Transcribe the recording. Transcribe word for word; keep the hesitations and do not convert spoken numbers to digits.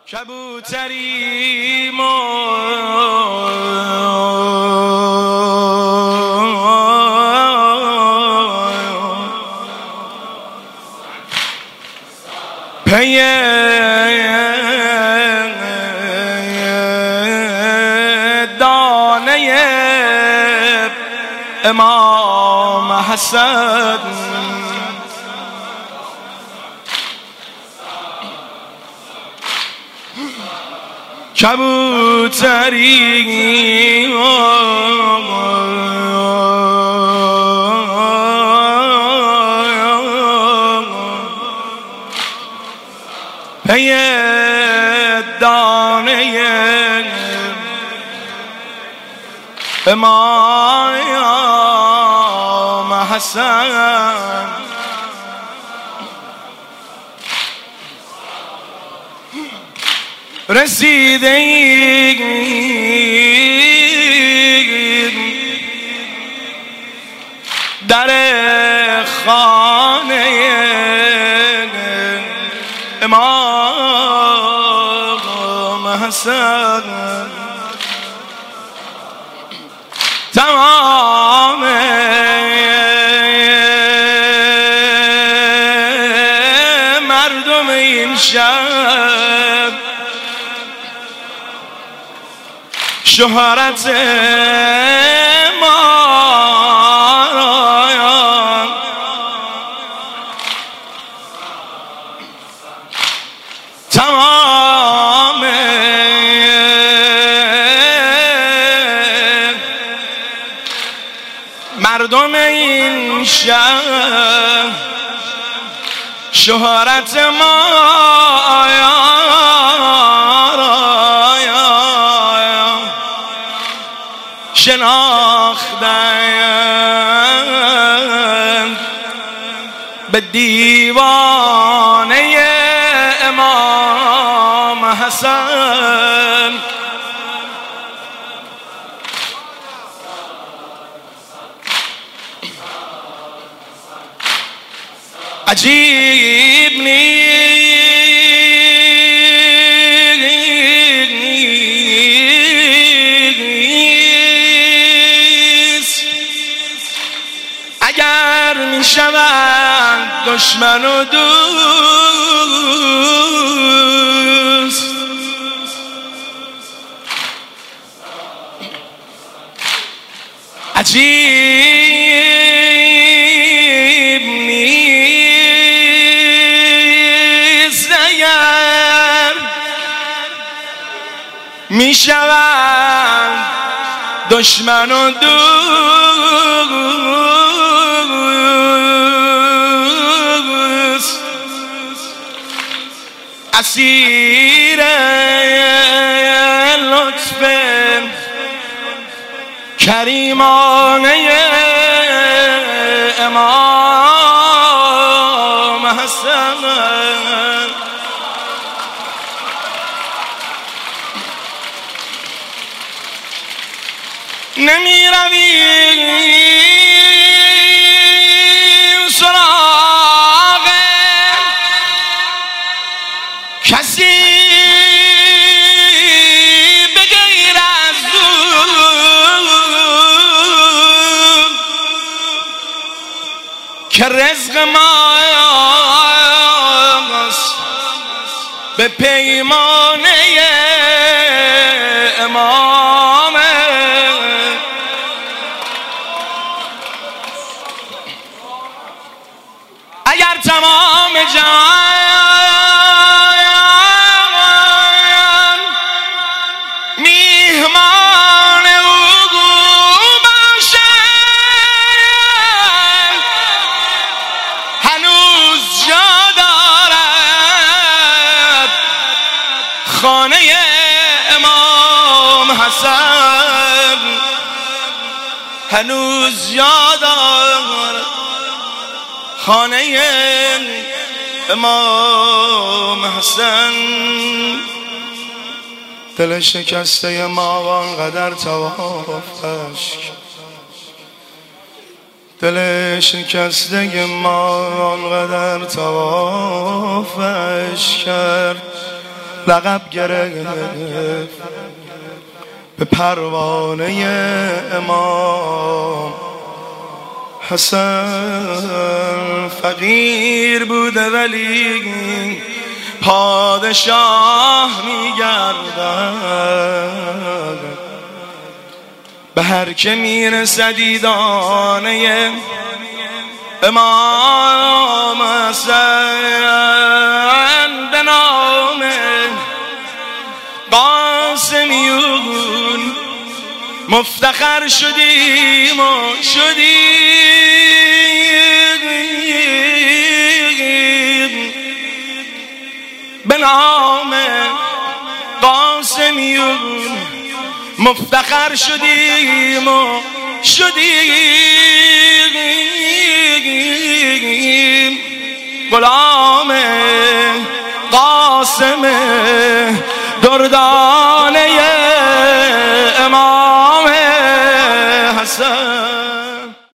کبوتری ما پی دانه امام حسن کبوتری پی دانه امام حسن رسیده در خانه امام حسن تمام مردم این شب شهرت ما تمام مردم این شهر شهرت ما شناختند به دیوانه امام حسن عجیب نیست اگر می شوند دشمن و دوست عجیب نیست اگر می شوند دشمن و دوست اسیر لطف کریمانه امام حسن نمی رویم سراغ کسی به غیر از او که رزق ماست به پیمانه امام اگر تمام جهان میهمان او باشد هنوز جا دارد خانه امام حسن هنوز جا دارد خانه امام حسن دل شکسته ما آنقدر توافش دل شکسته ما آنقدر توافش کرد لقب گرفت به پروانه امام حسن. فقیر بوده ولی پادشاه میگردد، به هر که میرسد دیدانه امام حسن به نام قاسمیون مفتخر شدیم و شدیم، به نام قاسمیون مفتخر شدیم و شدیم، غلام قاسم دردانه امام حسن.